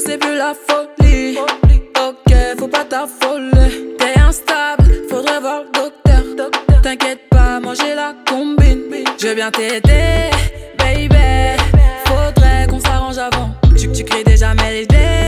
c'est plus la folie. Ok, faut pas t'affoler. T'es instable, faudrait voir le docteur. T'inquiète pas, moi j'ai la combine. Je veux bien t'aider, baby. Faudrait qu'on s'arrange avant. Tu cries déjà mais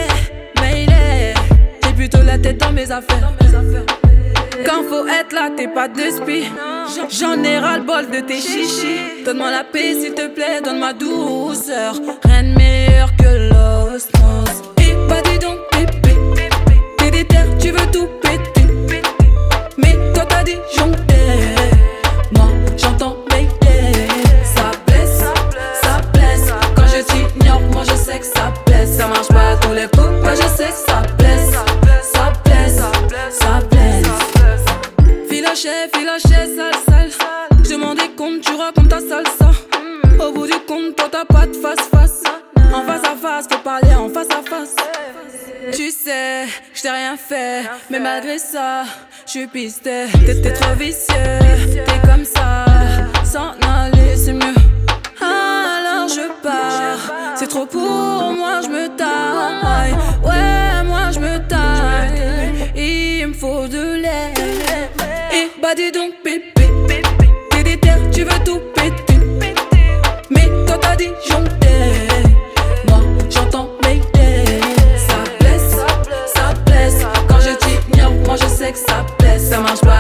j'ai plutôt la tête dans mes affaires. Quand faut être là, t'es pas de spi. J'en ai ras le bol de tes chichis. Donne-moi la paix s'il te plaît, donne ma douceur. Rien de meilleur que l'osmose. Et bah dis donc pépé, t'es déter, tu veux tout péter. Mais toi t'as disjoncté, moi j'entends mayday. Ça blesse, ça blesse. Quand je t'ignore, moi je sais que ça blesse. Ça marche pas à tous les coups, moi je sais que ça blesse. Ça blesse, ça blesse. Filoché, sale. Je m'en des comptes, tu racontes ta salsa. Au bout du compte, toi t'as pas de face. En face à face, faut parler en face à face. Tu sais, j't'ai rien fait, mais malgré ça, j'suis pisté. T'es trop vicieux, t'es comme ça. S'en aller, c'est mieux. Alors je pars, c'est trop pour moi, j'me taille. Ouais, moi j'me taille. Il me faut de l'air. Et bah dis donc pépé, t'es déter, tu veux tout péter. Mais toi t'as disjoncté, moi j'entends mayday. Ça blesse, quand je t'ignore, moi je sais que ça blesse. Ça marche pas